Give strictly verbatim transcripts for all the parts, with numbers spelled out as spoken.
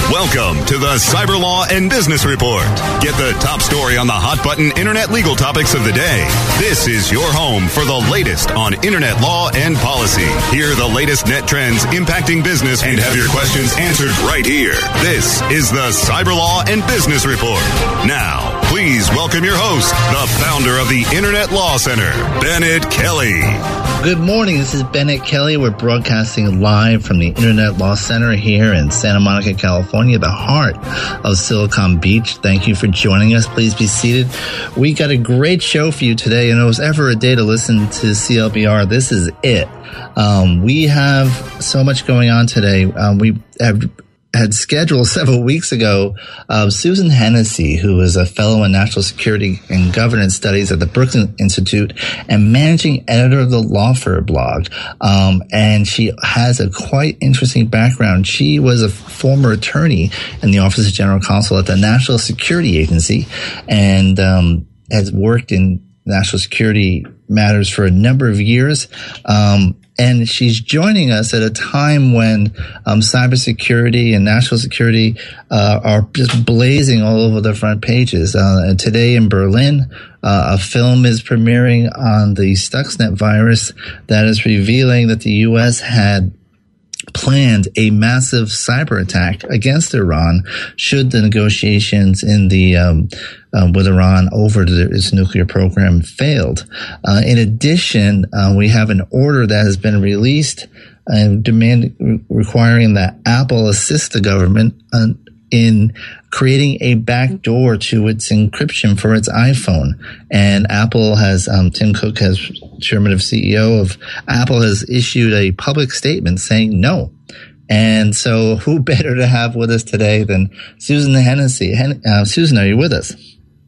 Welcome to the Cyber Law and Business Report. Get the top story on the hot button internet legal topics of the day. This is your home for the latest on internet law and policy. Hear the latest net trends impacting business and have your questions answered right here. This is the Cyber Law and Business Report. Now, please welcome your host, the founder of the Internet Law Center, Bennett Kelly. Good morning. This is Bennett Kelly. We're broadcasting live from the Internet Law Center here in Santa Monica, California, the heart of Silicon Beach. Thank you for joining us. Please be seated. We got a great show for you today, and it was ever a day to listen to C L B R. This is it. Um, we have so much going on today. Um, we have had scheduled several weeks ago uh, Susan Hennessy, who is a fellow in national security and governance studies at the Brookings Institute and managing editor of the Lawfare blog. Um, and she has a quite interesting background. She was a former attorney in the Office of General Counsel at the National Security Agency and um, has worked in national security matters for a number of years. Um, And she's joining us at a time when um, cybersecurity and national security uh, are just blazing all over the front pages. Uh, and today in Berlin, uh, a film is premiering on the Stuxnet virus that is revealing that the U S had planned a massive cyber attack against Iran should the negotiations in the um, uh, with Iran over the, its nuclear program failed. Uh, in addition, uh, we have an order that has been released and uh, demand requiring that Apple assist the government uh, in creating a backdoor to its encryption for its iPhone. And Apple has, um, Tim Cook, has chairman of C E O of Apple, has issued a public statement saying no. And so who better to have with us today than Susan Hennessy? Hen- uh, Susan, are you with us?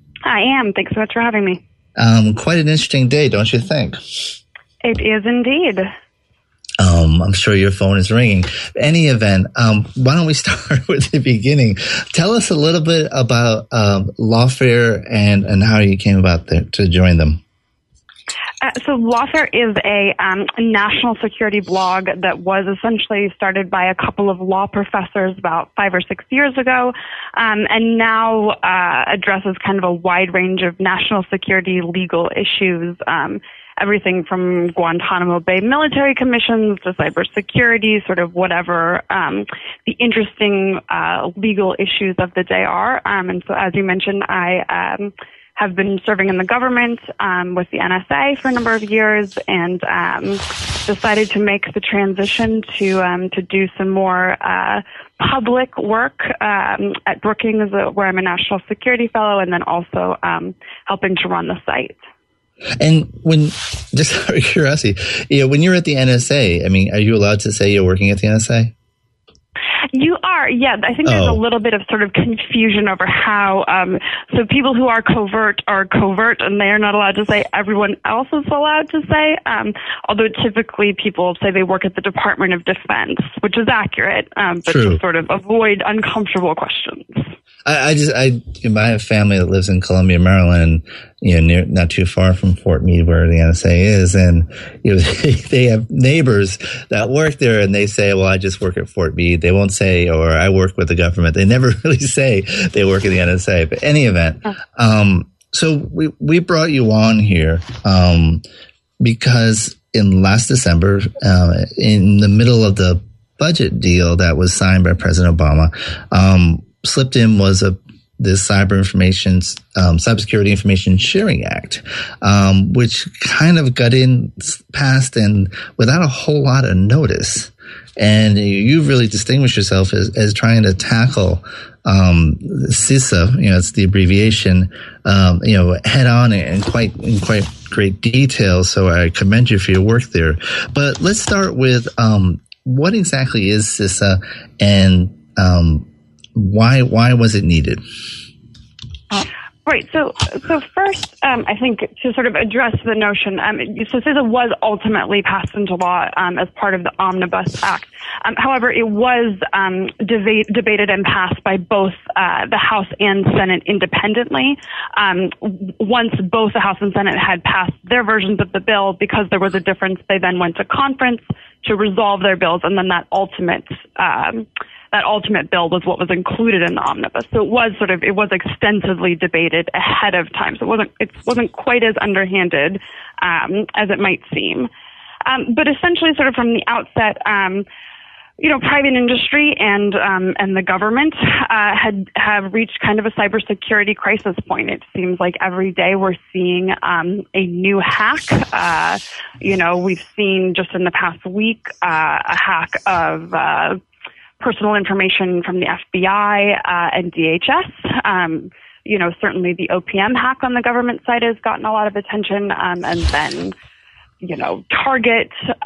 I am. Thanks so much for having me. Um, quite an interesting day, don't you think? It is indeed. Um, I'm sure your phone is ringing. Any event, um, why don't we start with the beginning? Tell us a little bit about um, Lawfare and, and how you came about there to join them. Uh, so Lawfare is a um, national security blog that was essentially started by a couple of law professors about five or six years ago, um, and now uh, addresses kind of a wide range of national security legal issues. Um, Everything from Guantanamo Bay military commissions to cybersecurity, sort of whatever um, the interesting uh, legal issues of the day are. Um, and so, as you mentioned, I um, have been serving in the government um, with the N S A for a number of years, and um, decided to make the transition to um, to do some more uh, public work um, at Brookings, where I'm a national security fellow, and then also um, helping to run the site. And when, just out of curiosity, you know, when you're at the N S A, I mean, are you allowed to say you're working at the N S A? You are, yeah. I think there's oh. a little bit of sort of confusion over how, um, so people who are covert are covert and they are not allowed to say everyone else is allowed to say, um, although typically people say they work at the Department of Defense, which is accurate, um, but True. to sort of avoid uncomfortable questions. I, I just, I, you know, I have family that lives in Columbia, Maryland, you know, near, not too far from Fort Meade, where the N S A is. And, you know, they, they have neighbors that work there and they say, well, I just work at Fort Meade. They won't say, or I work with the government. They never really say they work at the N S A. But any event, um, so we, we brought you on here, um, because in last December, uh, in the middle of the budget deal that was signed by President Obama, um, slipped in was a this Cyber Information, um, Cybersecurity Information Sharing Act, um, which kind of got in passed and without a whole lot of notice. And you've really distinguished yourself as, as trying to tackle um, CISA, you know, it's the abbreviation, um, you know, head on and quite in quite great detail. So I commend you for your work there. But let's start with um, what exactly is CISA, and um, Why why was it needed? Right. So, so first, um, I think to sort of address the notion, um, so CISA was ultimately passed into law um, as part of the Omnibus Act. Um, however, it was um, debate, debated and passed by both uh, the House and Senate independently. Um, once both the House and Senate had passed their versions of the bill, because there was a difference, they then went to conference to resolve their bills, and then that ultimate um, that ultimate bill was what was included in the omnibus. So it was sort of, it was extensively debated ahead of time. So it wasn't, it wasn't quite as underhanded um, as it might seem. Um, but essentially, sort of from the outset, um, you know, private industry and um, and the government uh, had have reached kind of a cybersecurity crisis point. It seems like every day we're seeing um, a new hack. Uh, you know, we've seen just in the past week uh, a hack of uh, personal information from the F B I uh, and D H S. Um, you know, certainly the O P M hack on the government side has gotten a lot of attention, um, and then you know, Target.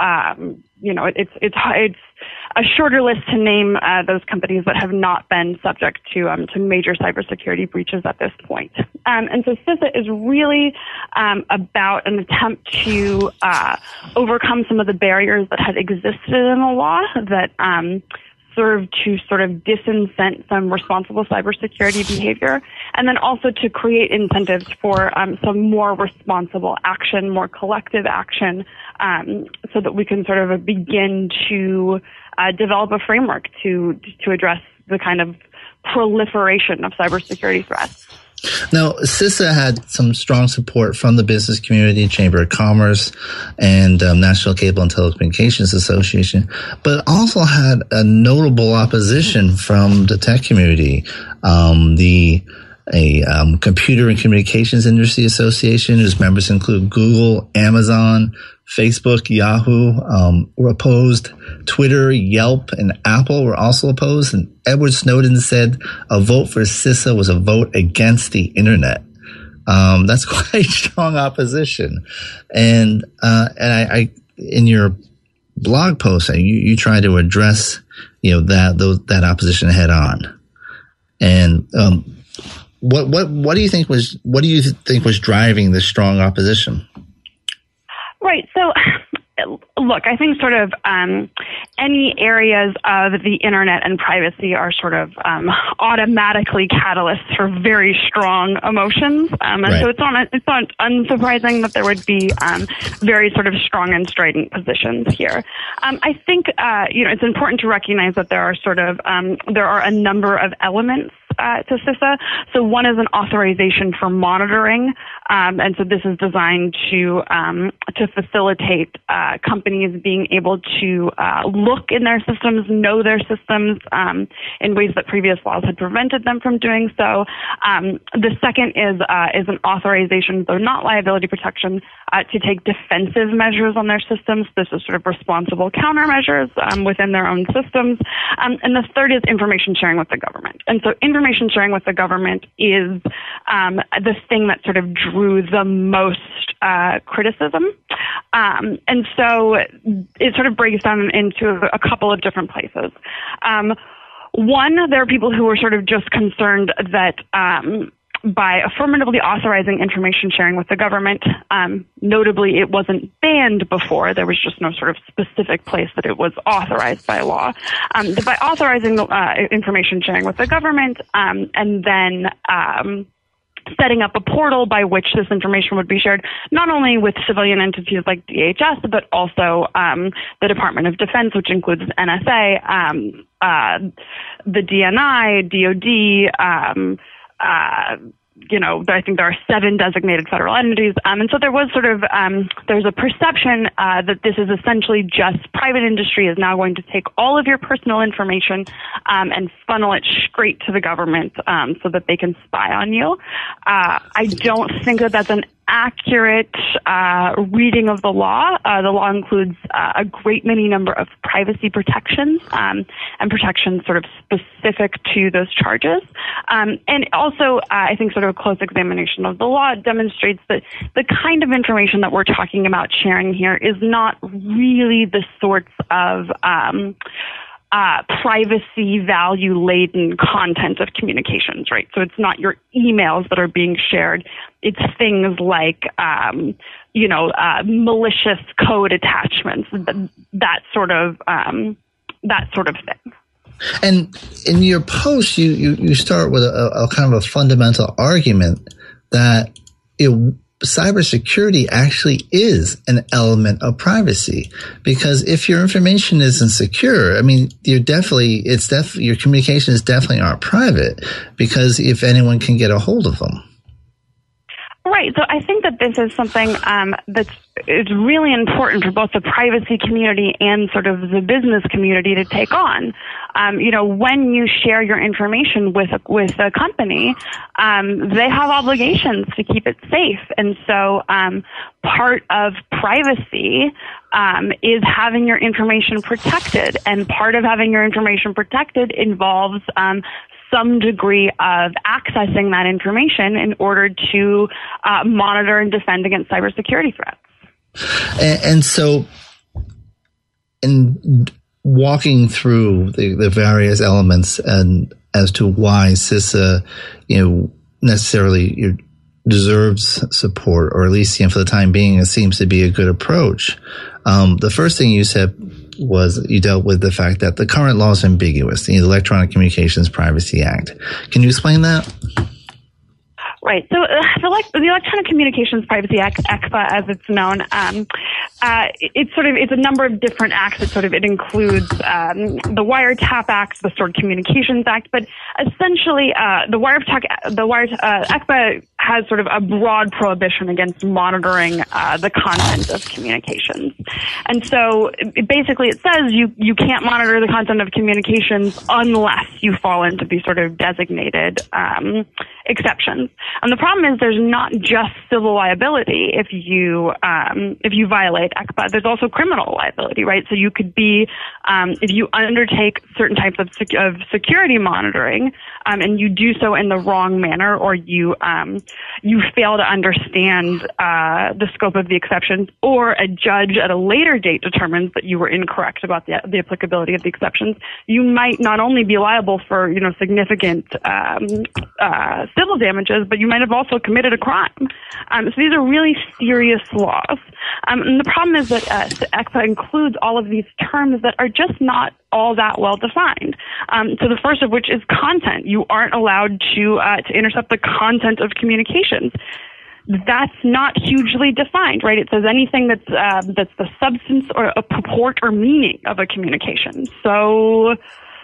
Um, you know, it's it's it's a shorter list to name uh, those companies that have not been subject to um, to major cybersecurity breaches at this point. Um, and so CISA is really um, about an attempt to uh, overcome some of the barriers that had existed in the law that um, serve to sort of disincent some responsible cybersecurity behavior, and then also to create incentives for um, some more responsible action, more collective action, um, so that we can sort of begin to uh, develop a framework to to address the kind of proliferation of cybersecurity threats. Now, CISA had some strong support from the business community, Chamber of Commerce, and um, National Cable and Telecommunications Association, but also had a notable opposition from the tech community. Um, the a um, Computer and Communications Industry Association, whose members include Google, Amazon, Facebook, Yahoo, um, were opposed. Twitter, Yelp, and Apple were also opposed. And Edward Snowden said a vote for CISA was a vote against the internet. Um, that's quite strong opposition. And, uh, and I, I, in your blog post, you, you try to address, you know, that, those, that opposition head on. And, um, what, what, what do you think was, what do you think was driving this strong opposition? Right. So, look, I think sort of um, any areas of the internet and privacy are sort of um, automatically catalysts for very strong emotions, um, and right. so it's not it's not unsurprising that there would be um, very sort of strong and strident positions here. Um, I think uh, you know it's important to recognize that there are sort of um, there are a number of elements Uh, to CISA. So one is an authorization for monitoring, um, and so this is designed to um, to facilitate uh, companies being able to uh, look in their systems, know their systems um, in ways that previous laws had prevented them from doing so. Um, the second is uh, is an authorization, though not liability protection, uh, to take defensive measures on their systems. This is sort of responsible countermeasures um, within their own systems. Um, and the third is information sharing with the government. And so information Information sharing with the government is um, the thing that sort of drew the most uh, criticism. Um, and so it sort of breaks down into a couple of different places. Um, one, there are people who were sort of just concerned that um, by affirmatively authorizing information sharing with the government, um, notably it wasn't banned before. There was just no sort of specific place that it was authorized by law. Um, by authorizing uh, information sharing with the government um, and then um, setting up a portal by which this information would be shared, not only with civilian entities like D H S, but also um, the Department of Defense, which includes N S A, um, uh, the D N I, D O D, um, Uh, you know, I think there are seven designated federal entities. Um, and so there was sort of, um, there's a perception uh, that this is essentially just private industry is now going to take all of your personal information um, and funnel it straight to the government um, so that they can spy on you. Uh, I don't think that that's an accurate uh, reading of the law. Uh, the law includes uh, a great many number of privacy protections um, and protections sort of specific to those charges. Um, and also, uh, I think sort of a close examination of the law demonstrates that the kind of information that we're talking about sharing here is not really the sorts of um, Uh, privacy value laden content of communications, right? So it's not your emails that are being shared. It's things like, um, you know, uh, malicious code attachments, that sort of, um, that sort of thing. And in your post, you, you, you start with a, a kind of a fundamental argument that it, cybersecurity actually is an element of privacy, because if your information isn't secure, I mean, you're definitely, it's definitely, your communications definitely aren't private, because if anyone can get a hold of them. Right. So I think that this is something um, that's is really important for both the privacy community and sort of the business community to take on. Um, you know, when you share your information with a, with a company, um, they have obligations to keep it safe, and so um, part of privacy um, is having your information protected, and part of having your information protected involves um, some degree of accessing that information in order to uh, monitor and defend against cybersecurity threats. And, and so, in walking through the, the various elements and as to why CISA, you know, necessarily you know, deserves support, or at least, you know, for the time being, it seems to be a good approach. Um, the first thing you said was you dealt with the fact that the current law is ambiguous, the Electronic Communications Privacy Act. Can you explain that? Right. So uh, the, the Electronic Communications Privacy Act, E C P A, as it's known, um, uh, it's sort of it's a number of different acts. It sort of it includes um, the Wiretap Act, the Stored Communications Act, but essentially uh, the Wiretap the Wire uh, E C P A has sort of a broad prohibition against monitoring uh, the content of communications, and so it, basically it says you you can't monitor the content of communications unless you fall into these sort of designated um, exceptions. And the problem is there's not just civil liability if you um, if you violate E C P A. There's also criminal liability, right? So you could be um, if you undertake certain types of, sec- of security monitoring um, and you do so in the wrong manner, or you um, you fail to understand uh, the scope of the exceptions, or a judge at a later date determines that you were incorrect about the, the applicability of the exceptions, you might not only be liable for you know significant um, uh, civil damages, but you might have also committed a crime. Um, so these are really serious laws. Um, and the problem is that uh, E C P A includes all of these terms that are just not all that well defined. Um, so the first of which is content. You aren't allowed to uh, to intercept the content of communications. That's not hugely defined, right? It says anything that's uh, that's the substance or a purport or meaning of a communication. So,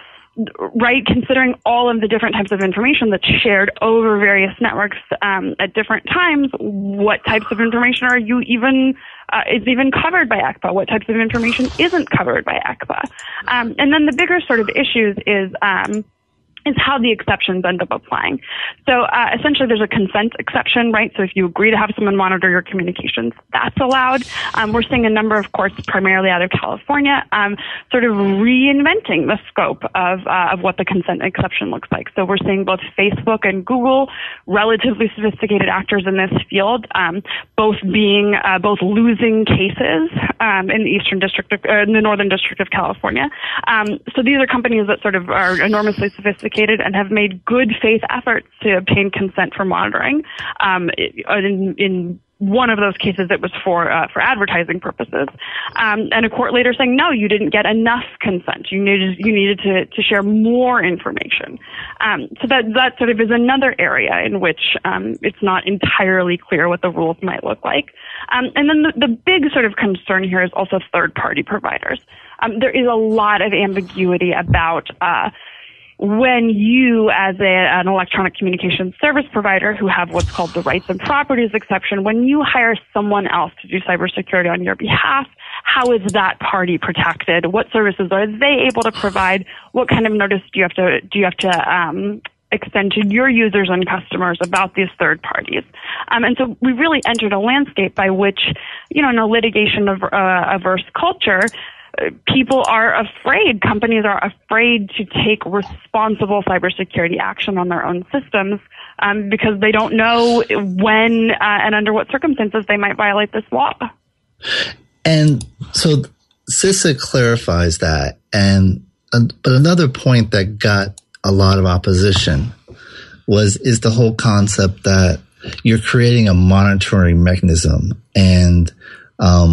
right, considering all of the different types of information that's shared over various networks um, at different times, what types of information are you even uh, is even covered by E C P A? What types of information isn't covered by E C P A? Um, and then the bigger sort of issues is um, is how the exceptions end up applying. So uh, essentially there's a consent exception, right? So if you agree to have someone monitor your communications, that's allowed. Um, we're seeing a number of courts, primarily out of California, um, sort of reinventing the scope of, uh, of what the consent exception looks like. So we're seeing both Facebook and Google, relatively sophisticated actors in this field, um, both being, uh, both losing cases um, in the Eastern District, of, uh, in the Northern District of California. Um, so these are companies that sort of are enormously sophisticated and have made good faith efforts to obtain consent for monitoring. Um, in, in one of those cases, it was for uh, for advertising purposes, um, and a court later saying, no, you didn't get enough consent. You needed you needed to, to share more information. Um, so that that sort of is another area in which um, it's not entirely clear what the rules might look like. Um, and then the, the big sort of concern here is also third-party providers. Um, there is a lot of ambiguity about Uh, when you, as a, an electronic communications service provider who have what's called the rights and properties exception, when you hire someone else to do cybersecurity on your behalf, how is that party protected? What services are they able to provide? What kind of notice do you have to do you have to um, extend to your users and customers about these third parties? Um, and so we really entered a landscape by which, you know, in a litigation of, uh, averse culture, people are afraid, companies are afraid to take responsible cybersecurity action on their own systems um, because they don't know when uh, and under what circumstances they might violate this law. And so CISA clarifies that. And uh, but another point that got a lot of opposition was is the whole concept that you're creating a monitoring mechanism, and um,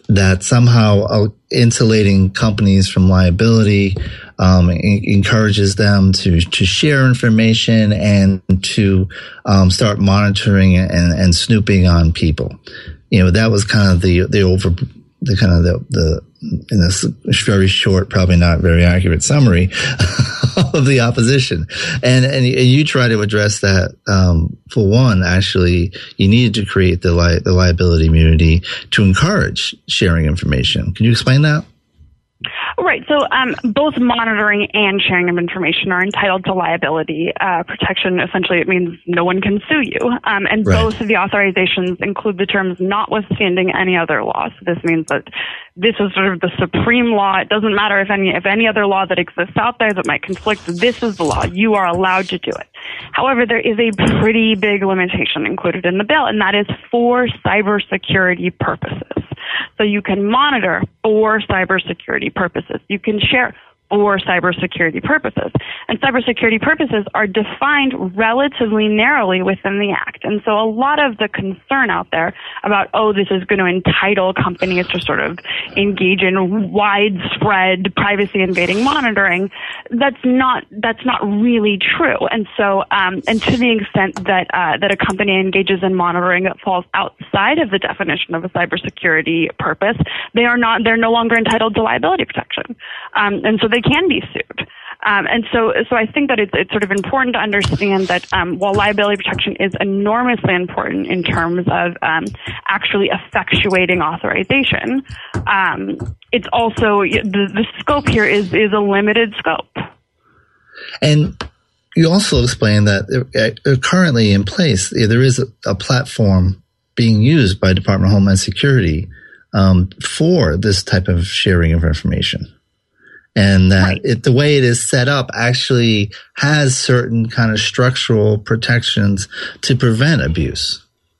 that somehow uh, insulating companies from liability um, en- encourages them to, to share information and to um, start monitoring and, and snooping on people. You know, that was kind of the the over the kind of the the in this very short, probably not very accurate summary of the opposition. And, and you try to address that. Um, for one, actually, you needed to create the li- the liability immunity to encourage sharing information. Can you explain that? Right. So um, both monitoring and sharing of information are entitled to liability uh, protection. Essentially, it means no one can sue you. Um, and right. both of the authorizations include the terms notwithstanding any other law. So this means that this is sort of the supreme law. It doesn't matter if any if any other law that exists out there that might conflict. This is the law. You are allowed to do it. However, there is a pretty big limitation included in the bill, and that is for cybersecurity purposes. So you can monitor for cybersecurity purposes. You can share for cybersecurity purposes. And cybersecurity purposes are defined relatively narrowly within the Act. And so a lot of the concern out there about, oh, this is going to entitle companies to sort of engage in widespread privacy invading monitoring, that's not, that's not really true. And so, um, and to the extent that, uh, that a company engages in monitoring that falls outside of the definition of a cybersecurity purpose, they are not, they're no longer entitled to liability protection. Um, and so they can be sued. Um, and so, so I think that it's, it's sort of important to understand that um, while liability protection is enormously important in terms of um, actually effectuating authorization, um, it's also the, the scope here is is a limited scope. And you also explain that uh, currently in place there is a, a platform being used by Department of Homeland Security um, for this type of sharing of information. And that right. it, the way it is set up actually has certain kind of structural protections to prevent abuse.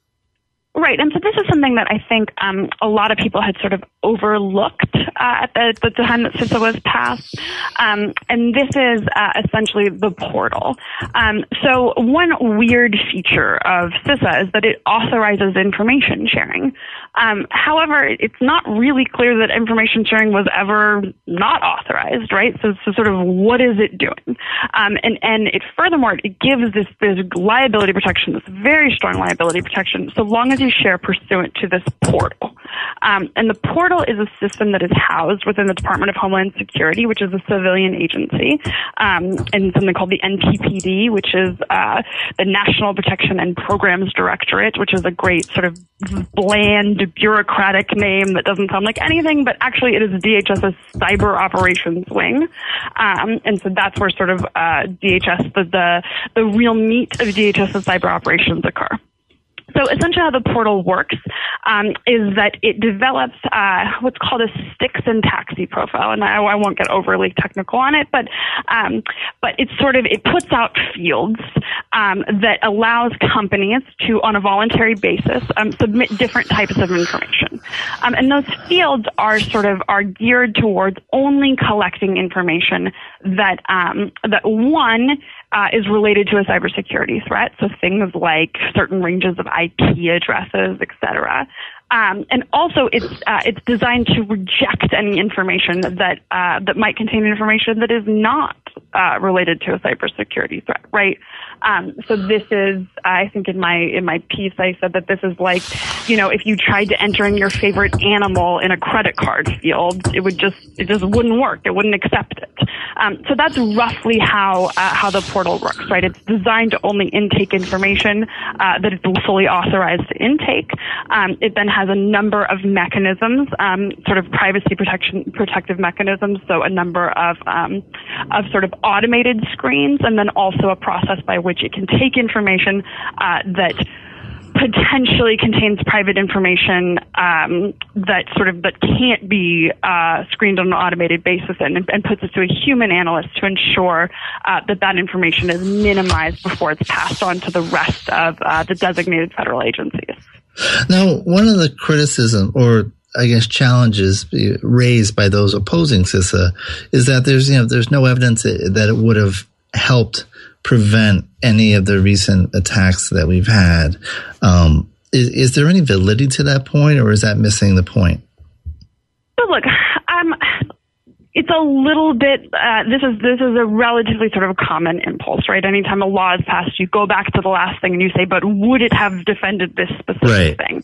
Right. And so this is something that I think um, a lot of people had sort of overlooked uh, at the, the time that CISA was passed. Um, and this is uh, essentially the portal. Um, so one weird feature of CISA is that it authorizes information sharing. Um, however, it's not really clear that information sharing was ever not authorized, right? So, so sort of what is it doing? Um, and, and it furthermore, it gives this, this liability protection, this very strong liability protection, so long as you share pursuant to this portal. Um, and the portal is a system that is housed within the Department of Homeland Security, which is a civilian agency, um, and something called the N P P D, which is uh, the National Protection and Programs Directorate, which is a great sort of bland bureaucratic name that doesn't sound like anything, but actually it is DHS's cyber operations wing. Um, and so that's where sort of uh, D H S, the, the, the real meat of DHS's cyber operations occur. So essentially how the portal works um, is that it develops uh, what's called a sticks and taxi profile, and I, I won't get overly technical on it, but um, but it's sort of it puts out fields um, that allows companies to, on a voluntary basis, um, submit different types of information, um, and those fields are sort of are geared towards only collecting information that um, that one. Uh, is related to a cybersecurity threat, so things like certain ranges of I P addresses, et cetera. Um, and also, it's uh, it's designed to reject any information that uh, that might contain information that is not uh, related to a cybersecurity threat, right? Um, so this is, I think, in my in my piece, I said that this is like, you know, if you tried to enter in your favorite animal in a credit card field, it would just it just wouldn't work. It wouldn't accept it. Um, so that's roughly how uh, how the portal works, right? It's designed to only intake information uh, that it's fully authorized to intake. Um, it then has a number of mechanisms, um, sort of privacy protection protective mechanisms. So a number of um, of sort of automated screens, and then also a process by which it can take information uh, that potentially contains private information um, that sort of that can't be uh, screened on an automated basis, and, and puts it to a human analyst to ensure uh, that that information is minimized before it's passed on to the rest of uh, the designated federal agencies. Now, one of the criticism, or I guess challenges raised by those opposing CISA, is that there's you know there's no evidence that it would have helped prevent any of the recent attacks that we've had. Um, is, is there any validity to that point, or is that missing the point? So look, um, it's a little bit, uh, this is this is a relatively sort of common impulse, right? Anytime a law is passed, you go back to the last thing and you say, but would it have defended this specific right. thing?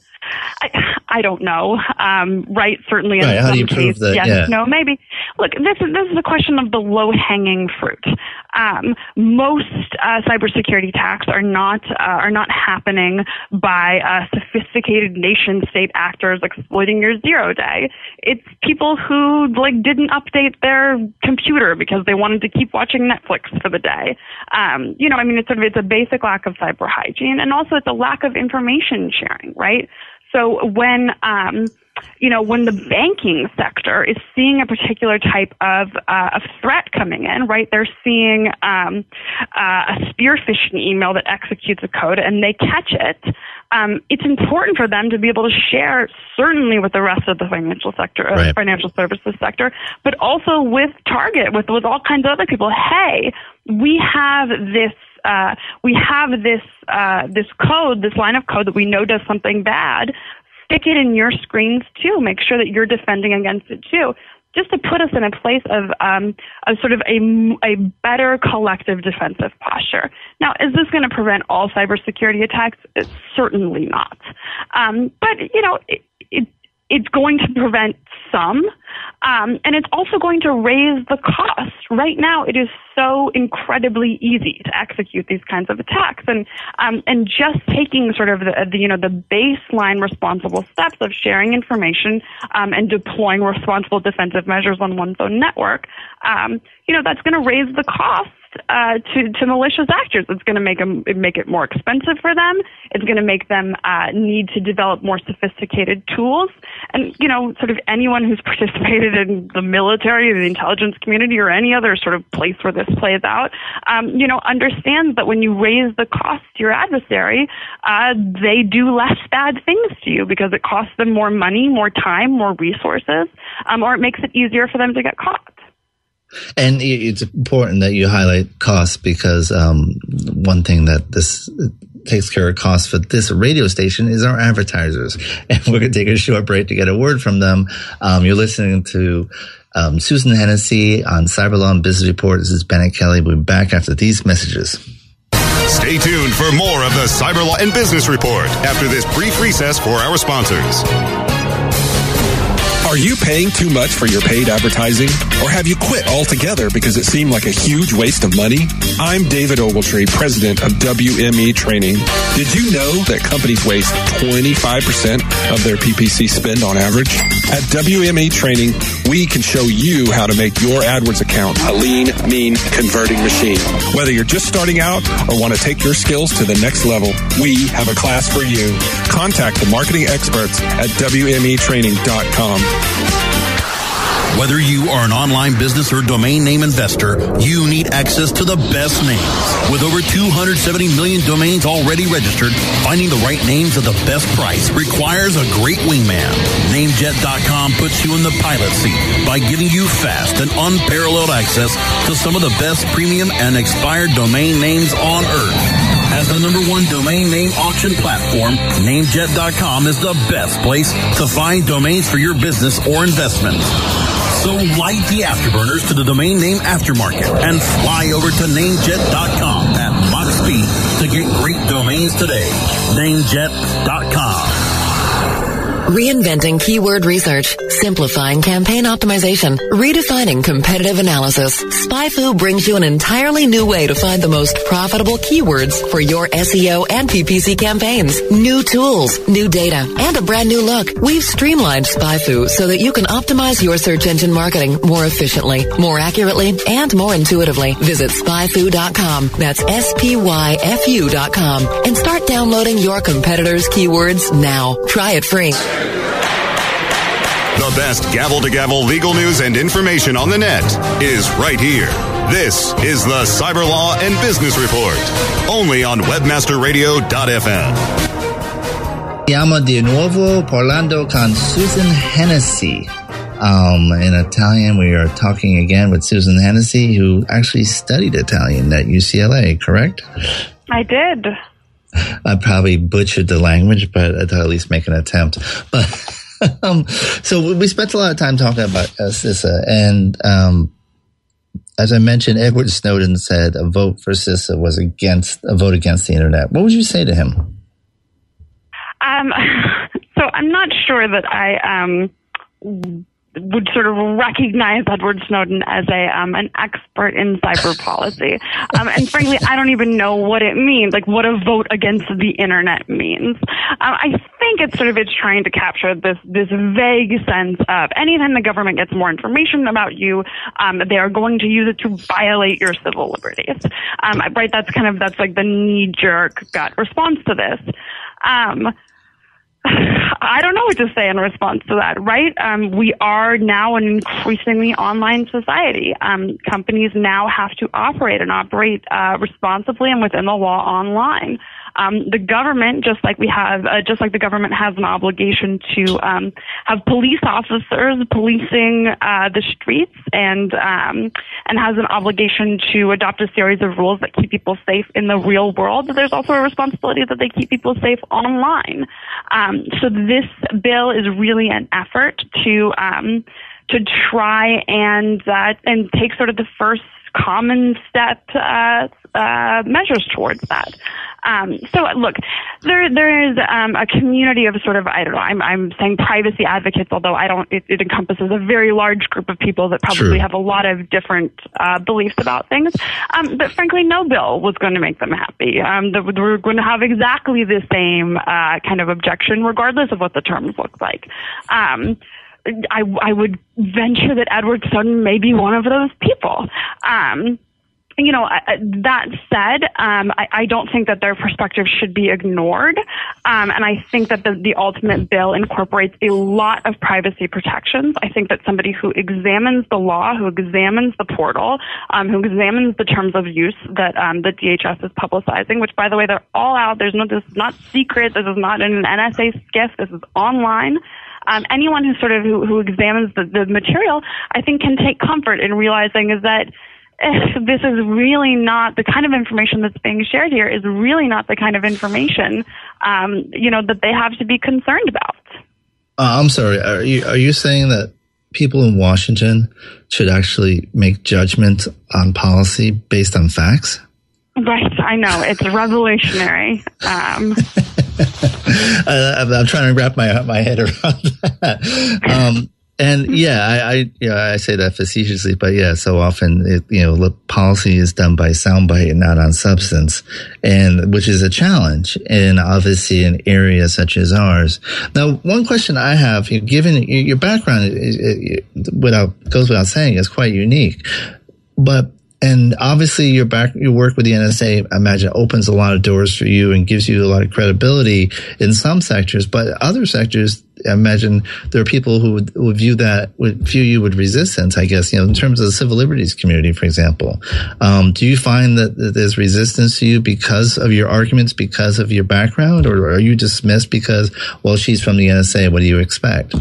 I, I don't know, um, right? Certainly in right. How some do you cases, prove that? yes, yeah. no, maybe. Look, this is, this is a question of the low-hanging fruit. Um, most uh, cybersecurity attacks are not uh, are not happening by uh, sophisticated nation-state actors exploiting your zero day. It's people who like didn't update their computer because they wanted to keep watching Netflix for the day. Um, you know, I mean, it's sort of it's a basic lack of cyber hygiene, and also it's a lack of information sharing, right? So when um, you know, when the banking sector is seeing a particular type of, uh, of threat coming in, right, they're seeing um, uh, a spear phishing email that executes a code and they catch it, um, it's important for them to be able to share, certainly with the rest of the financial sector, uh, right. financial services sector, but also with Target, with, with all kinds of other people. Hey, we have this Uh, we have this uh, this code, this line of code that we know does something bad. Stick it in your screens too. Make sure that you're defending against it too, just to put us in a place of um, of sort of a a better collective defensive posture. Now, is this going to prevent all cybersecurity attacks? It's certainly not. Um, but you know, it, it it's going to prevent some, um, and it's also going to raise the cost. Right now, it is so incredibly easy to execute these kinds of attacks, and um, and just taking sort of the, the you know the baseline responsible steps of sharing information um, and deploying responsible defensive measures on one's own network, um, you know that's going to raise the cost uh, to to malicious actors. It's going to make them make it more expensive for them. It's going to make them uh, need to develop more sophisticated tools, and you know sort of anyone who's participated in the military or the intelligence community or any other sort of place where this plays out, um, you know, understands that when you raise the cost to your adversary, uh, they do less bad things to you because it costs them more money, more time, more resources, um, or it makes it easier for them to get caught. And it's important that you highlight costs because um, one thing that this takes care of costs for this radio station is our advertisers. And we're going to take a short break to get a word from them. Um, you're listening to um, Susan Hennessy on Cyber Law and Business Report. This is Bennett Kelly. We'll be back after these messages. Stay tuned for more of the Cyber Law and Business Report after this brief recess for our sponsors. Are you paying too much for your paid advertising? Or have you quit altogether because it seemed like a huge waste of money? I'm David Ogletree, president of W M E Training. Did you know that companies waste twenty-five percent of their P P C spend on average? At W M E Training, we can show you how to make your AdWords account a lean, mean, converting machine. Whether you're just starting out or want to take your skills to the next level, we have a class for you. Contact the marketing experts at W M E training dot com. Whether you are an online business or domain name investor, you need access to the best names. With over two hundred seventy million domains already registered, finding the right names at the best price requires a great wingman. Namejet dot com puts you in the pilot seat by giving you fast and unparalleled access to some of the best premium and expired domain names on earth. As the number one domain name auction platform, Namejet dot com is the best place to find domains for your business or investment. So light the afterburners to the domain name aftermarket and fly over to Namejet dot com at Mach speed to get great domains today. Namejet dot com. Reinventing keyword research, simplifying campaign optimization, redefining competitive analysis. SpyFu brings you an entirely new way to find the most profitable keywords for your S E O and P P C campaigns. New tools, new data, and a brand new look. We've streamlined SpyFu so that you can optimize your search engine marketing more efficiently, more accurately, and more intuitively. Visit spy fu dot com. That's S P Y F U dot com. And start downloading your competitors' keywords now. Try it free. The best gavel-to-gavel legal news and information on the net is right here. This is the Cyber Law and Business Report, only on webmaster radio dot f m. Siamo di nuovo parlando con Susan Hennessy. Um, in Italian, we are talking again with Susan Hennessy, who actually studied Italian at U C L A, correct? I did. I probably butchered the language, but I thought I'd at least make an attempt. But um, so we spent a lot of time talking about uh, CISA, and um, as I mentioned, Edward Snowden said a vote for CISA was against a vote against the internet. What would you say to him? Um, so I'm not sure that I um, would sort of recognize Edward Snowden as a um, an expert in cyber policy. Um, and frankly, I don't even know what it means, like what a vote against the internet means. Um, I think it's sort of it's trying to capture this this vague sense of anytime the government gets more information about you, um, they are going to use it to violate your civil liberties. Um, right? That's kind of that's like the knee-jerk gut response to this. Um, I don't know what to say in response to that, right? Um, we are now an increasingly online society. Um, companies now have to operate and operate uh, responsibly and within the law online. Um, the government, just like we have, uh, just like the government has an obligation to um, have police officers policing uh, the streets, and um, and has an obligation to adopt a series of rules that keep people safe in the real world. There's also a responsibility that they keep people safe online. Um, so this bill is really an effort to um, to try and uh, and take sort of the first common step uh, uh, measures towards that. Um, so look, there there is um, a community of sort of I don't know. I'm I'm saying privacy advocates, although I don't. It, it encompasses a very large group of people that probably True. have a lot of different uh, beliefs about things. Um, but frankly, no bill was going to make them happy. Um, the, we're going to have exactly the same uh, kind of objection, regardless of what the terms look like. Um, I, I would venture that Edward Snowden may be one of those people. Um, you know, that said, um, I, I don't think that their perspective should be ignored. Um, and I think that the, the ultimate bill incorporates a lot of privacy protections. I think that somebody who examines the law, who examines the portal, um, who examines the terms of use that um, the D H S is publicizing, which, by the way, they're all out. There's no, this is not secret. This is not in an N S A skiff. This is online. Um, anyone who sort of who, who examines the, the material, I think, can take comfort in realizing is that eh, this is really not the kind of information that's being shared here is really not the kind of information, um, you know, that they have to be concerned about. Uh, I'm sorry. Are you are you saying that people in Washington should actually make judgment on policy based on facts? Right, I know. It's revolutionary. Um, uh, I'm trying to wrap my my head around that. Um, and yeah, I, I, you know, I say that facetiously, but yeah, so often, it, you know, policy is done by soundbite and not on substance, and which is a challenge, and obviously in areas such as ours. Now, one question I have, you know, given your background, is, is, without goes without saying, is quite unique, but. And obviously your back, your work with the N S A, I imagine, opens a lot of doors for you and gives you a lot of credibility in some sectors, but other sectors, I imagine there are people who would, would view that, would view you with resistance, I guess, you know, in terms of the civil liberties community, for example. Um, do you find that, that there's resistance to you because of your arguments, because of your background, or are you dismissed because, well, she's from the N S A, what do you expect?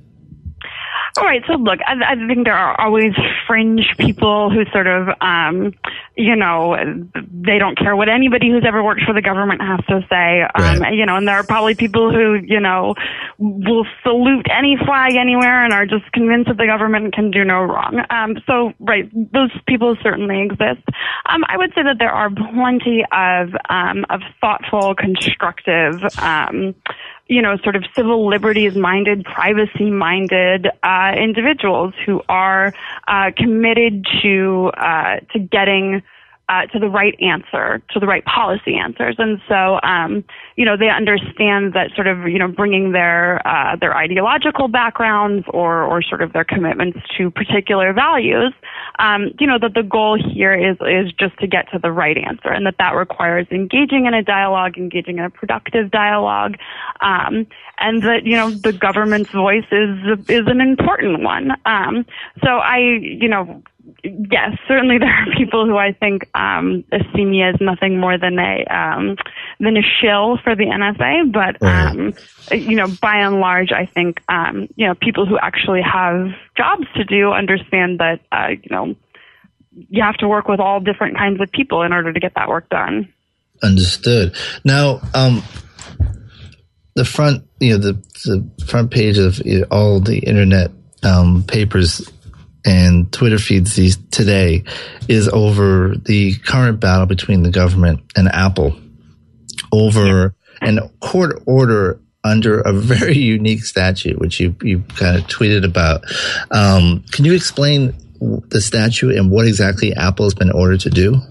All right. So look, I, I think there are always fringe people who sort of, um, you know, they don't care what anybody who's ever worked for the government has to say. Um, right. You know, and there are probably people who, you know, will salute any flag anywhere and are just convinced that the government can do no wrong. Um, so, right, those people certainly exist. Um, I would say that there are plenty of, um, of thoughtful, constructive, um, you know, sort of civil liberties-minded, privacy-minded uh, individuals who are uh, committed to uh, to getting uh, to the right answer, to the right policy answers, and so um, you know they understand that sort of you know bringing their uh, their ideological backgrounds or or sort of their commitments to particular values, um, you know that the goal here is is just to get to the right answer, and that that requires engaging in a dialogue, engaging in a productive dialogue. Um, and that, you know, the government's voice is, is an important one. Um, so I, you know, yes, certainly there are people who I think, um, see me as nothing more than a, um, than a shill for the N S A. But, um, you know, by and large, I think, um, you know, people who actually have jobs to do understand that, uh, you know, you have to work with all different kinds of people in order to get that work done. Understood. Now, um, the front, you know, the, the front page of you know, all the internet um, papers and Twitter feeds these today is over the current battle between the government and Apple over an court order under a very unique statute, which you, you kind of tweeted about. Um, can you explain the statute and what exactly Apple has been ordered to do?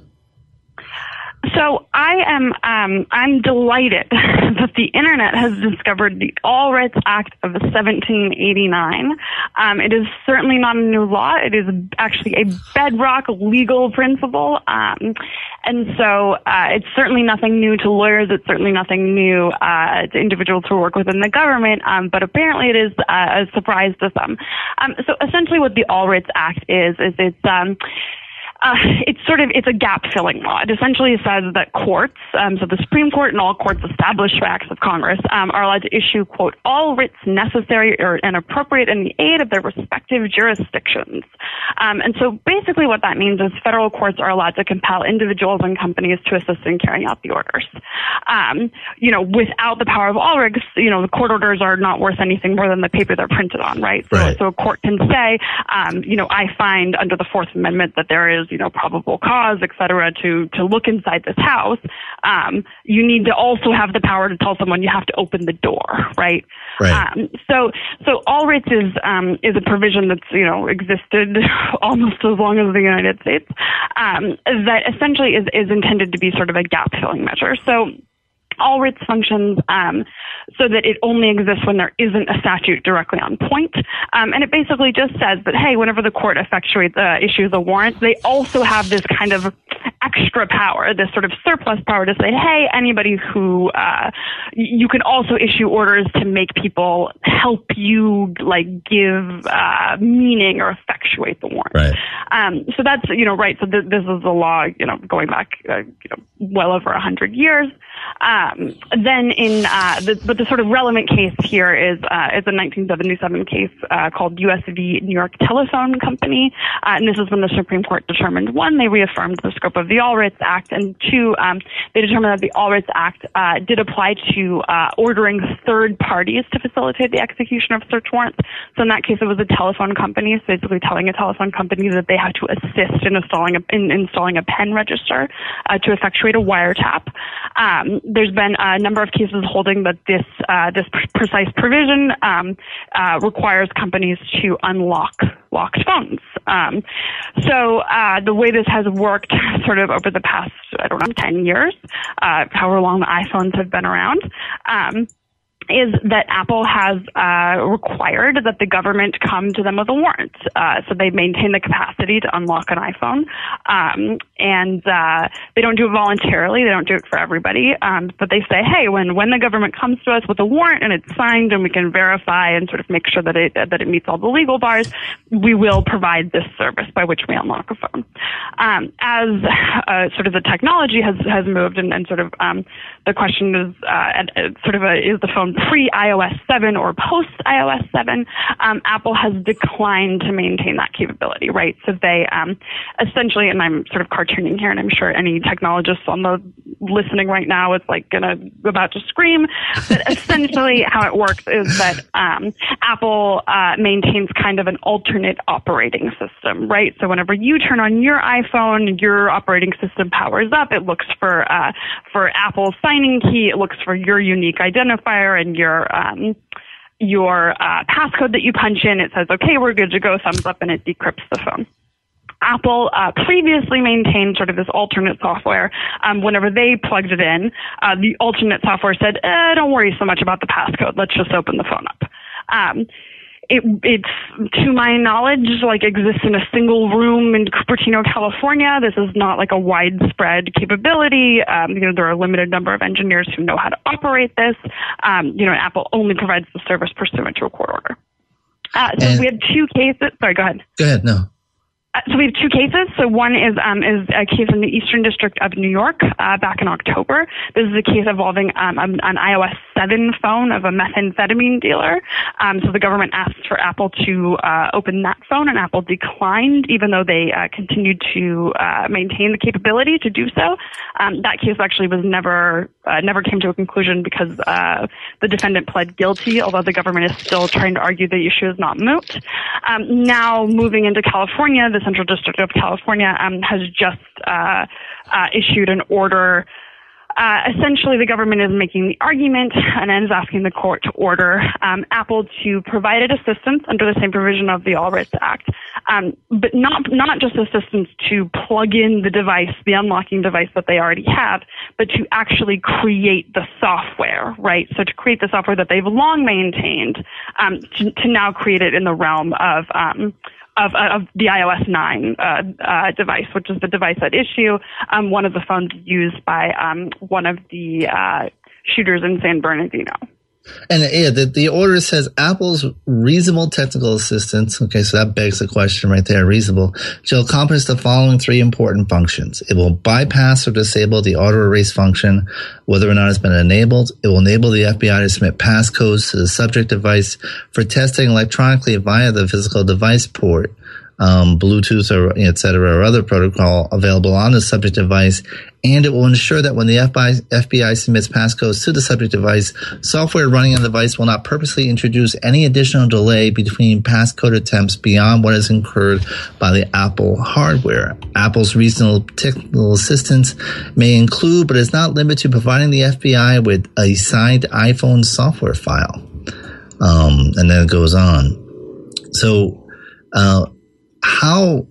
So I am um, I'm delighted that the internet has discovered the All Writs Act of seventeen eighty-nine. Um, it is certainly not a new law. It is actually a bedrock legal principle. Um, and so uh, it's certainly nothing new to lawyers. It's certainly nothing new uh, to individuals who work within the government. Um, but apparently it is uh, a surprise to some. Um, so essentially what the All Writs Act is, is it's um, Uh, it's sort of, it's a gap-filling law. It essentially says that courts, um, so the Supreme Court and all courts established by acts of Congress, um, are allowed to issue, quote, all writs necessary or, and appropriate in the aid of their respective jurisdictions. Um, and so basically what that means is federal courts are allowed to compel individuals and companies to assist in carrying out the orders. Um, you know, without the power of all writs, you know, the court orders are not worth anything more than the paper they're printed on, right? So, right. so a court can say, um, you know, I find under the Fourth Amendment that there is, you know, probable cause, et cetera, to, to look inside this house. Um, you need to also have the power to tell someone you have to open the door, right? Right. Um, so, so all writs is, um, is a provision that's, you know, existed almost as long as the United States, um, that essentially is, is intended to be sort of a gap filling measure. So, all writs functions um, so that it only exists when there isn't a statute directly on point. Um, and it basically just says that, hey, whenever the court effectuates, uh, issues a warrant, they also have this kind of extra power, this sort of surplus power to say, hey, anybody who, uh, you can also issue orders to make people help you, like, give uh, meaning or effectuate the warrant. Right. Um, so that's, you know, right. So th- this is a law, you know, going back, uh, you know, well over a hundred years. Um, then in, uh, the, but the sort of relevant case here is, uh, is a nineteen seventy-seven case, uh, called U S v. New York Telephone Company. Uh, and this is when the Supreme Court determined, one, they reaffirmed the scope of the All Writs Act, and two, um, they determined that the All Writs Act, uh, did apply to, uh, ordering third parties to facilitate the execution of search warrants. So in that case, it was a telephone company, so basically telling a telephone company that they had to assist in installing a, in installing a pen register, uh, to effectuate a wiretap. Um, there's been a number of cases holding that this uh, this pr- precise provision um, uh, requires companies to unlock locked phones. Um, so uh, the way this has worked sort of over the past, I don't know, ten years, uh, however long the iPhones have been around, um, is that Apple has uh, required that the government come to them with a warrant. Uh, so they maintain the capacity to unlock an iPhone. Um, and uh, they don't do it voluntarily. They don't do it for everybody. Um, but they say, hey, when, when the government comes to us with a warrant and it's signed and we can verify and sort of make sure that it, that it meets all the legal bars, we will provide this service by which we unlock a phone. Um, as uh, sort of the technology has, has moved and, and sort of um, the question is uh, sort of a, is the phone pre-i O S seven or post-i O S seven, um, Apple has declined to maintain that capability, right? So they um, essentially, and I'm sort of cartooning here, and I'm sure any technologists on the listening right now is like gonna about to scream, but essentially how it works is that um, Apple uh, maintains kind of an alternate operating system, right? So whenever you turn on your iPhone, your operating system powers up. It looks for uh, for Apple's signing key. It looks for your unique identifier and your um, your uh, passcode that you punch in. It says, okay, we're good to go, thumbs up, and it decrypts the phone. Apple uh, previously maintained sort of this alternate software. Um, whenever they plugged it in, uh, the alternate software said, eh, don't worry so much about the passcode. Let's just open the phone up. Um, It, it's, to my knowledge, like exists in a single room in Cupertino, California. This is not like a widespread capability. Um, you know, there are a limited number of engineers who know how to operate this. Um, you know, Apple only provides the service pursuant to a court order. Uh, so and we had two cases. Sorry, go ahead. Go ahead. No. Uh, so we have two cases. So one is um, is a case in the Eastern District of New York uh, back in October. This is a case involving um, an, an i O S seven phone of a methamphetamine dealer. Um, so the government asked for Apple to uh, open that phone, and Apple declined, even though they uh, continued to uh, maintain the capability to do so. Um, that case actually was never uh, never came to a conclusion because uh, the defendant pled guilty, although the government is still trying to argue the issue is not moot. Um, now moving into California, the Central District of California um, has just uh, uh, issued an order. Uh, essentially, the government is making the argument and is asking the court to order um, Apple to provide it assistance under the same provision of the All Rights Act, um, but not not just assistance to plug in the device, the unlocking device that they already have, but to actually create the software, right? So to create the software that they've long maintained, um, to, to now create it in the realm of um, Of, of the i O S nine uh, uh, device, which is the device at issue, um, one of the phones used by um, one of the uh, shooters in San Bernardino. And yeah, the, the order says Apple's reasonable technical assistance. Okay, so that begs the question right there. Reasonable shall accomplish the following three important functions. It will bypass or disable the auto erase function, whether or not it's been enabled. It will enable the F B I to submit passcodes to the subject device for testing electronically via the physical device port, um, Bluetooth or et cetera, or other protocol available on the subject device. And it will ensure that when the F B I, F B I submits passcodes to the subject device, software running on the device will not purposely introduce any additional delay between passcode attempts beyond what is incurred by the Apple hardware. Apple's reasonable technical assistance may include, but is not limited to, providing the F B I with a signed iPhone software file. Um, and then it goes on. So, uh, how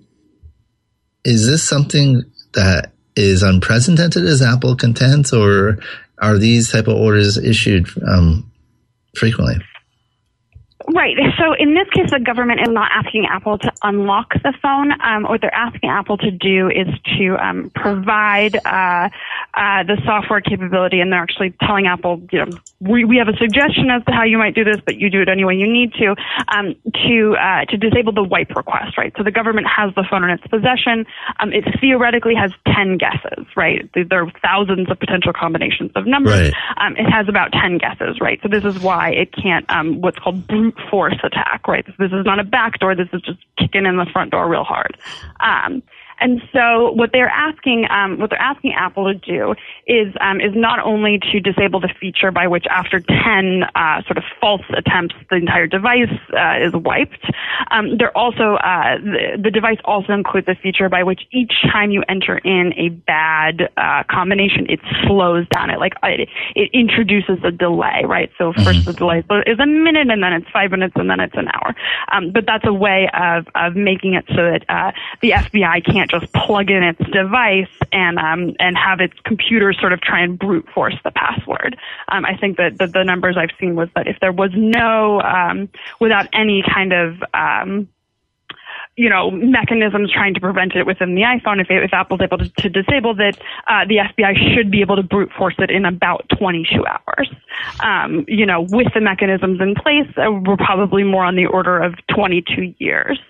is this something that is unprecedented, as Apple contends, or are these type of orders issued um, frequently? Right. So in this case, the government is not asking Apple to unlock the phone. Um, what they're asking Apple to do is to um, provide uh, uh, the software capability, and they're actually telling Apple, you know, we, we have a suggestion as to how you might do this, but you do it any way you need to, um, to uh, to disable the wipe request, right? So the government has the phone in its possession. Um, it theoretically has ten guesses, right? There are thousands of potential combinations of numbers. Right. Um, it has about ten guesses, right? So this is why it can't, um, what's called brute force attack, right? This is not a backdoor. This is just kicking in the front door real hard. Um, And so what they're asking, um, what they're asking Apple to do is, um, is not only to disable the feature by which after ten, uh, sort of false attempts, the entire device, uh, is wiped. Um, they're also, uh, the, the device also includes a feature by which each time you enter in a bad, uh, combination, it slows down. It like, it, it introduces a delay, right? So first the delay is a minute, and then it's five minutes, and then it's an hour. Um, but that's a way of, of making it so that, uh, the F B I can't just plug in its device and um, and have its computer sort of try and brute force the password. Um, I think that the, the numbers I've seen was that if there was no, um, without any kind of, um, you know, mechanisms trying to prevent it within the iPhone, if, if Apple's able to, to disable that, uh, the F B I should be able to brute force it in about twenty-two hours. Um, you know, with the mechanisms in place, uh, we're probably more on the order of twenty-two years.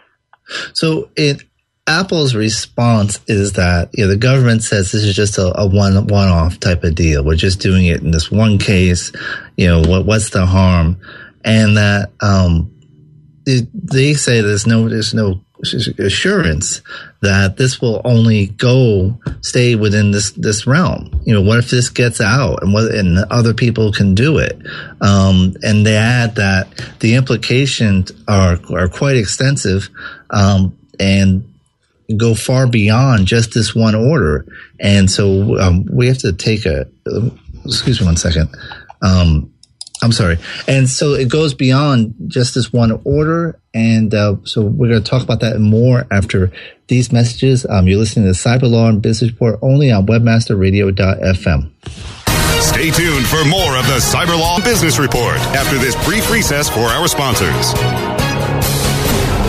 So it, Apple's response is that, you know, the government says this is just a, a one one off type of deal. We're just doing it in this one case. You know, what what's the harm? And that um, it, they say there's no there's no assurance that this will only go stay within this this realm. You know, what if this gets out and what and other people can do it? Um, and they add that the implications are are quite extensive, um, and go far beyond just this one order. And so um, we have to take a uh, excuse me one second. Um, I'm sorry. And so it goes beyond just this one order. And uh, so we're going to talk about that more after these messages. Um, you're listening to Cyber Law and Business Report only on webmaster radio dot f m. Stay tuned for more of the Cyber Law Business Report after this brief recess for our sponsors.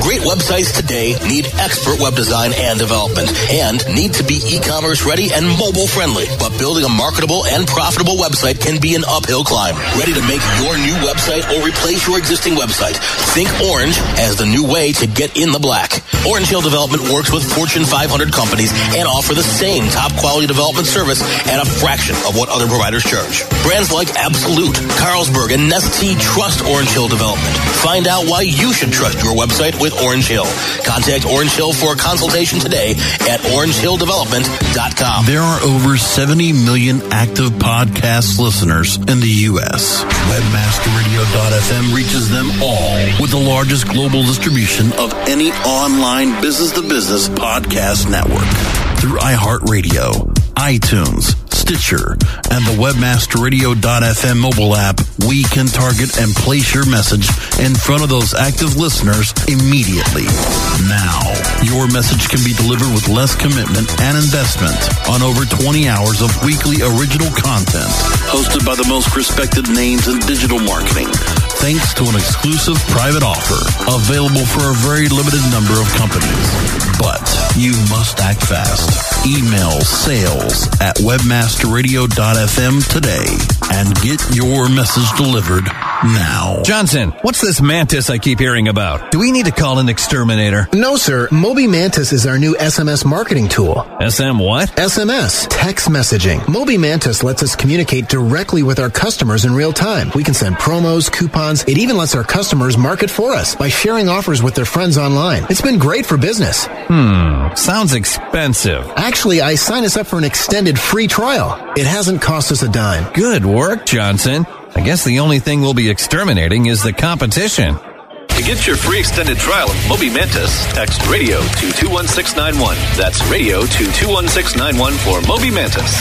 Great websites today need expert web design and development and need to be e-commerce ready and mobile friendly. But building a marketable and profitable website can be an uphill climb. Ready to make your new website or replace your existing website? Think Orange as the new way to get in the black. Orange Hill Development works with Fortune five hundred companies and offer the same top quality development service at a fraction of what other providers charge. Brands like Absolute, Carlsberg, and Nestea trust Orange Hill Development. Find out why you should trust your website with Orange Hill. Contact Orange Hill for a consultation today at orange hill development dot com. There are over seventy million active podcast listeners in the U S Webmaster Radio dot f m reaches them all with the largest global distribution of any online business-to-business podcast network. Through iHeartRadio, iTunes, Stitcher, and the Webmaster Radio dot f m mobile app, we can target and place your message in front of those active listeners immediately. Now, your message can be delivered with less commitment and investment on over twenty hours of weekly original content hosted by the most respected names in digital marketing, thanks to an exclusive private offer available for a very limited number of companies. But you must act fast. Email sales at Webmaster Radio dot f m today and get your message delivered now. Johnson, what's this Mantis I keep hearing about? Do we need to call an exterminator? No, sir. Moby Mantis is our new S M S marketing tool. S M what? S M S, text messaging. Moby Mantis lets us communicate directly with our customers in real time. We can send promos, coupons. It even lets our customers market for us by sharing offers with their friends online. It's been great for business. Hmm, sounds expensive. Actually, I signed us up for an extended free trial. It hasn't cost us a dime. Good work, Johnson. I guess the only thing we'll be exterminating is the competition. To get your free extended trial of Moby Mantis, text radio to two one six nine one. That's radio to two one six nine one for Moby Mantis.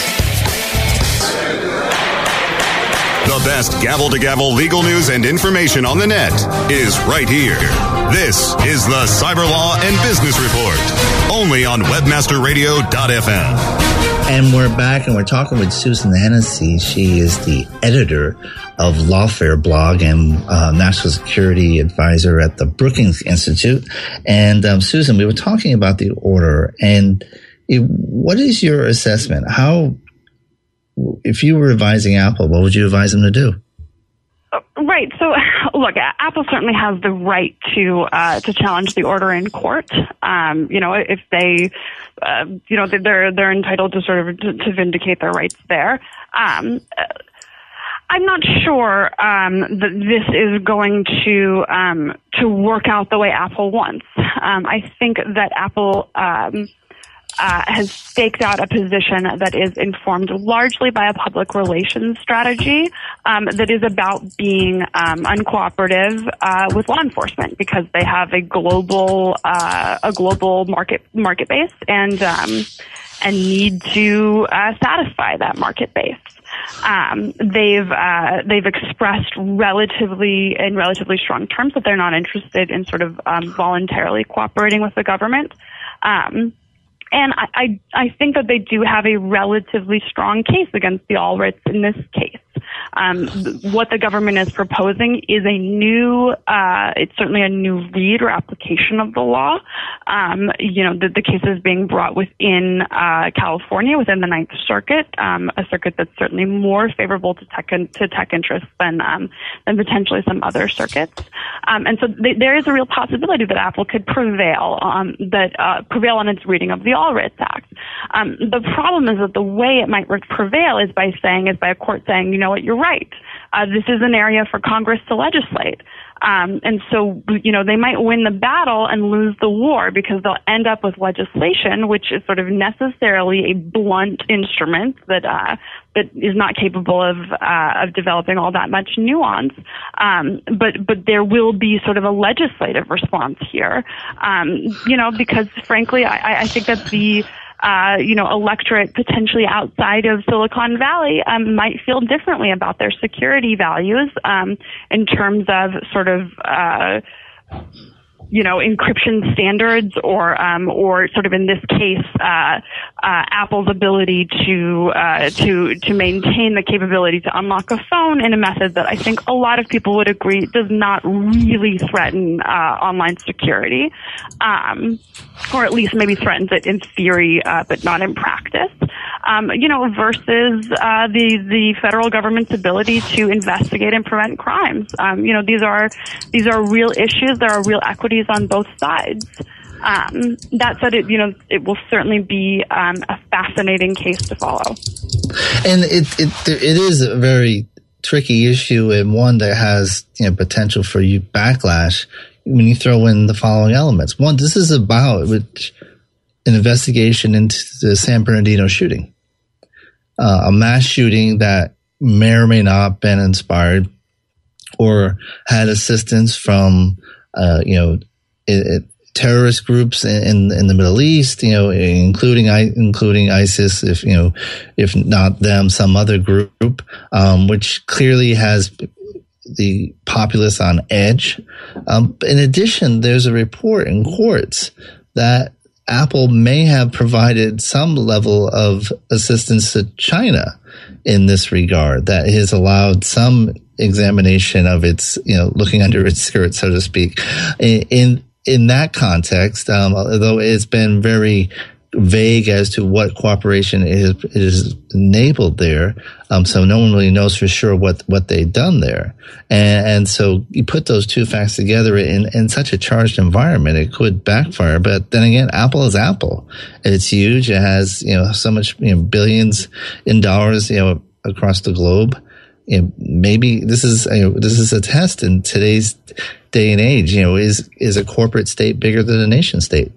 The best gavel-to-gavel legal news and information on the net is right here. This is the Cyber Law and Business Report, only on Webmaster Radio dot f m. And we're back, and we're talking with Susan Hennessy. She is the editor of Lawfare blog and uh, national security advisor at the Brookings Institute. And um, Susan, we were talking about the order, and it, what is your assessment? How, if you were advising Apple, what would you advise them to do? Right. So, look, Apple certainly has the right to uh, to challenge the order in court. Um, you know, if they, uh, you know, they're they're entitled to sort of to, to vindicate their rights there. Um, I'm not sure um, that this is going to um, to work out the way Apple wants. Um, I think that Apple um, uh, has staked out a position that is informed largely by a public relations strategy um, that is about being um, uncooperative uh, with law enforcement because they have a global uh, a global market market base and um, and need to uh, satisfy that market base. Um, they've uh, they've expressed relatively in relatively strong terms that they're not interested in sort of um, voluntarily cooperating with the government. Um, And I, I, I think that they do have a relatively strong case against the all writs in this case. Um, what the government is proposing is a new, uh, it's certainly a new read or application of the law. Um, you know, the, the case is being brought within uh, California, within the Ninth Circuit, um, a circuit that's certainly more favorable to tech to tech interests than um, than potentially some other circuits. Um, and so th- there is a real possibility that Apple could prevail, um, that uh, prevail on its reading of the All Writs Act. Um, the problem is that the way it might prevail is by saying, is by a court saying, you know what, you're right. Uh, this is an area for Congress to legislate. Um, and so, you know, they might win the battle and lose the war because they'll end up with legislation, which is sort of necessarily a blunt instrument that uh, that is not capable of uh, of developing all that much nuance. Um, but but there will be sort of a legislative response here, um, you know, because frankly, I, I think that the Uh, you know, electorate potentially outside of Silicon Valley um, might feel differently about their security values um, in terms of sort of, uh, you know, encryption standards, or um, or sort of in this case, uh, uh, Apple's ability to uh, to to maintain the capability to unlock a phone in a method that I think a lot of people would agree does not really threaten uh, online security, um, or at least maybe threatens it in theory, uh, but not in practice. Um, you know, versus uh, the the federal government's ability to investigate and prevent crimes. Um, you know, these are these are real issues. There are real equities on both sides. Um, that said, it you know it will certainly be um, a fascinating case to follow. And it it it is a very tricky issue, and one that has you know potential for you backlash when you throw in the following elements. One, this is about which. an investigation into the San Bernardino shooting, uh, a mass shooting that may or may not have been inspired or had assistance from, uh, you know, it, it, terrorist groups in, in the Middle East, you know, including including ISIS, if you know, if not them, some other group, um, which clearly has the populace on edge. Um, in addition, there's a report in courts that Apple may have provided some level of assistance to China in this regard, that has allowed some examination of its, you know, looking under its skirt, so to speak. In in, in that context, um, although it's been very vague as to what cooperation is, is enabled there, um, so no one really knows for sure what, what they've done there. And, and so you put those two facts together in, in such a charged environment, it could backfire. But then again, Apple is Apple. It's huge. It has, you know, so much, you know, billions in dollars, you know, across the globe. You know, maybe this is, you know, this is a test in today's day and age. You know, is, is a corporate state bigger than a nation state?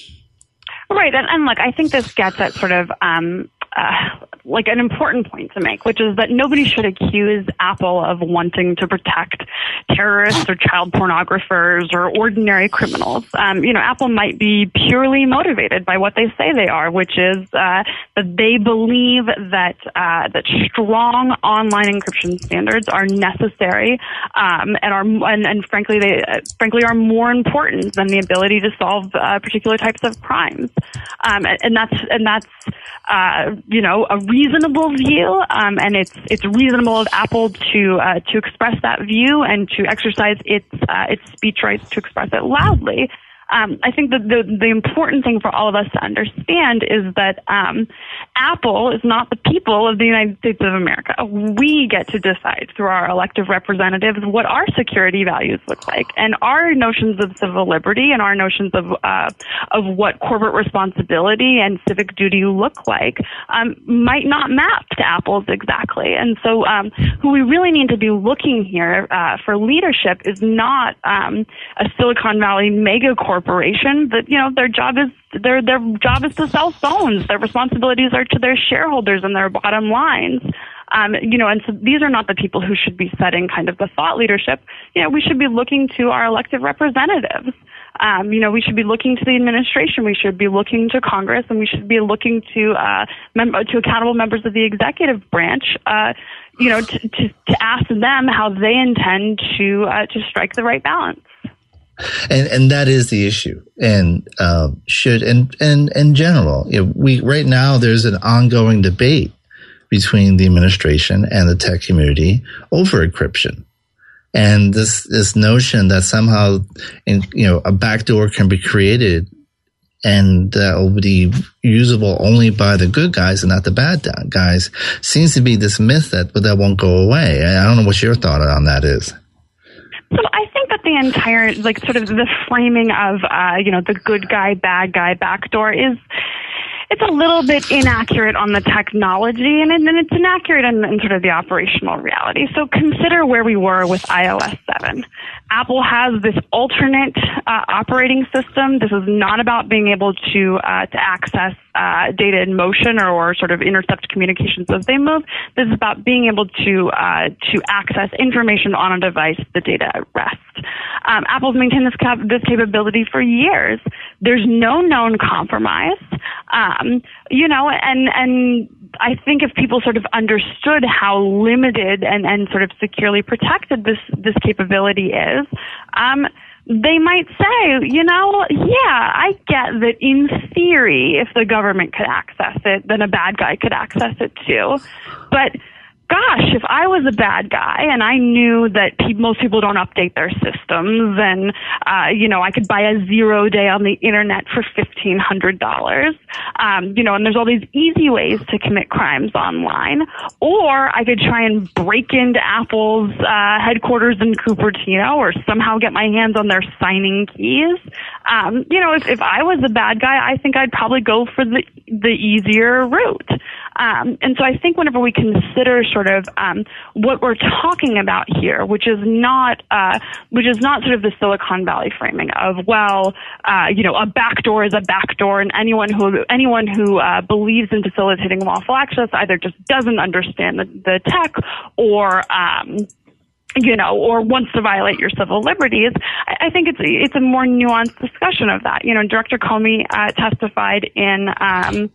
Right, and, and look, I think this gets at sort of um, uh, like an important point to make, which is that nobody should accuse Apple of wanting to protect terrorists or child pornographers or ordinary criminals. Um, you know, Apple might be purely motivated by what they say they are, which is uh, that they believe that uh, that strong online encryption standards are necessary um, and are and, and frankly they uh, frankly are more important than the ability to solve uh, particular types of crimes. Um, and, and that's and that's uh, you know a reasonable view, um, and it's it's reasonable of Apple to uh, to express that view and to exercise its uh, its speech rights to express it loudly. Um, I think that the, the important thing for all of us to understand is that um, Apple is not the people of the United States of America. We get to decide through our elected representatives what our security values look like, and our notions of civil liberty and our notions of uh, of what corporate responsibility and civic duty look like um, might not map to Apple's exactly. And so, um, who we really need to be looking here uh, for leadership is not um, a Silicon Valley mega corporation. Corporation, that you know their job is their their job is to sell phones. Their responsibilities are to their shareholders and their bottom lines. Um, you know, and so these are not the people who should be setting kind of the thought leadership. You know, we should be looking to our elected representatives. Um, you know, we should be looking to the administration. We should be looking to Congress, and we should be looking to uh, mem- to accountable members of the executive branch. Uh, you know, to, to to ask them how they intend to uh, to strike the right balance. And and that is the issue. And uh, should and and in general, you know, we right now there's an ongoing debate between the administration and the tech community over encryption, and this this notion that somehow, in, you know, a backdoor can be created and that will be usable only by the good guys and not the bad guys seems to be this myth that that won't go away. I don't know what your thought on that is. So I think that the entire, like, sort of the framing of, uh, you know, the good guy, bad guy backdoor is, it's a little bit inaccurate on the technology, and then it's inaccurate in, in sort of the operational reality. So consider where we were with iOS seven. Apple has this alternate uh, operating system. This is not about being able to uh, to access uh, data in motion or, or sort of intercept communications as they move. This is about being able to uh, to access information on a device, the data at rest. Um, Apple's maintained this cap- this capability for years. There's no known compromise. Um, you know, and and I think if people sort of understood how limited and, and sort of securely protected this this capability is, um, they might say, you know, yeah, I get that in theory, if the government could access it, then a bad guy could access it too. But gosh, if I was a bad guy and I knew that pe- most people don't update their systems, and uh, you know, I could buy a zero day on the internet for fifteen hundred dollars, um, you know, and there's all these easy ways to commit crimes online, or I could try and break into Apple's uh, headquarters in Cupertino, or somehow get my hands on their signing keys. Um, you know, if, if I was a bad guy, I think I'd probably go for the the easier route. Um, and so I think whenever we consider sort of um, what we're talking about here, which is not uh, which is not sort of the Silicon Valley framing of, well, uh, you know, a backdoor is a backdoor, and anyone who anyone who uh, believes in facilitating lawful access either just doesn't understand the, the tech, or um, you know, or wants to violate your civil liberties. I, I think it's it's a more nuanced discussion of that. You know, Director Comey uh, testified in. Um,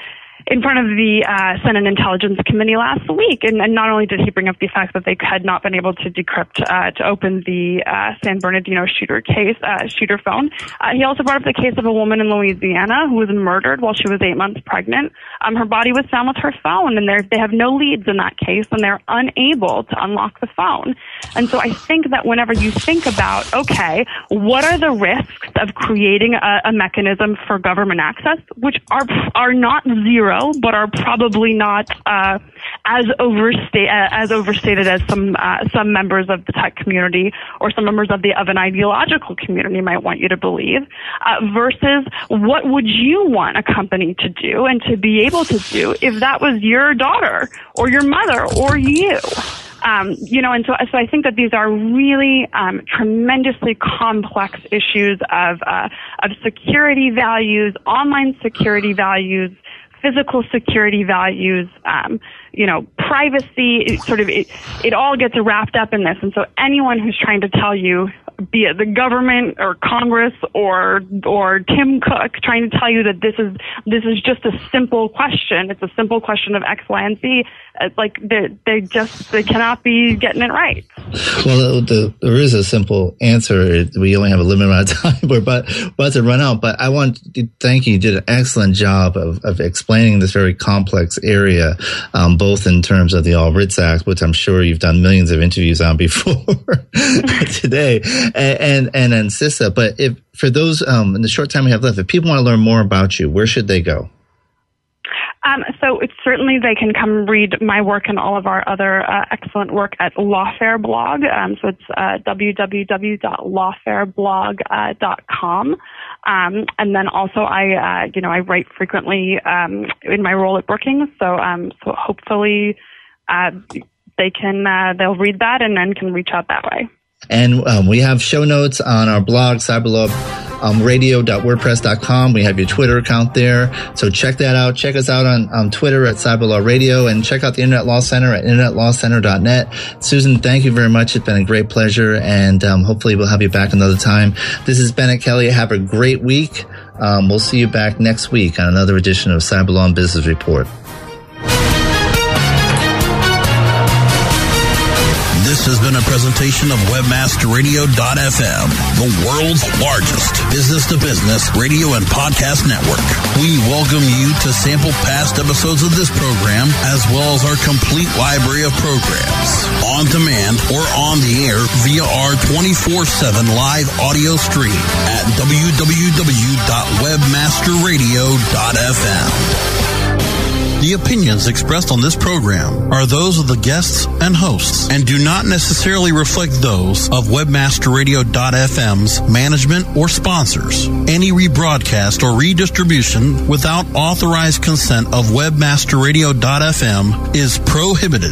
in front of the uh, Senate Intelligence Committee last week. And, and not only did he bring up the fact that they had not been able to decrypt, uh, to open the uh, San Bernardino shooter case, uh, shooter phone, uh, he also brought up the case of a woman in Louisiana who was murdered while she was eight months pregnant. Um, her body was found with her phone, and they have no leads in that case, and they're unable to unlock the phone. And so I think that whenever you think about, okay, what are the risks of creating a, a mechanism for government access, which are are not zero, but are probably not uh, as overstate uh, as overstated as some uh, some members of the tech community or some members of the of an ideological community might want you to believe, uh, versus what would you want a company to do and to be able to do if that was your daughter or your mother or you. Um, you know, and so, so I think that these are really um, tremendously complex issues of uh, of security values, online security values, physical security values, um, you know, privacy. It sort of it, it all gets wrapped up in this. And so, anyone who's trying to tell you, be it the government or Congress or or Tim Cook, trying to tell you that this is this is just a simple question. It's a simple question of X, Y, and Z. It's like they they just they cannot be getting it right. Well, the, there is a simple answer. We only have a limited amount of time. We're about, about to run out. But I want to thank you. You did an excellent job of, of explaining this very complex area, um, both in terms of the All Writs Act, which I'm sure you've done millions of interviews on before today, and, and, and then CISA. But if for those, um, in the short time we have left, if people want to learn more about you, where should they go? Um, so it's certainly they can come read my work and all of our other uh, excellent work at Lawfare blog. Um, so it's uh, w w w dot lawfare blog dot com. Um, and then also I, uh, you know, I write frequently um, in my role at Brookings. So, um, so hopefully uh, they can uh, they'll read that and then can reach out that way. And um, we have show notes on our blog, cyberlaw radio dot wordpress dot com. We have your Twitter account there. So check that out. Check us out on, on Twitter at Cyberlaw Radio, and check out the Internet Law Center at internet law center dot net. Susan, thank you very much. It's been a great pleasure, and um, hopefully we'll have you back another time. This is Bennett Kelly. Have a great week. Um, we'll see you back next week on another edition of Cyberlaw and Business Report. This has been a presentation of webmaster radio dot f m, the world's largest business-to-business radio and podcast network. We welcome you to sample past episodes of this program, as well as our complete library of programs, on demand or on the air via our twenty-four seven live audio stream at w w w dot webmaster radio dot f m. The opinions expressed on this program are those of the guests and hosts and do not necessarily reflect those of webmaster radio dot f m's management or sponsors. Any rebroadcast or redistribution without authorized consent of webmaster radio dot f m is prohibited.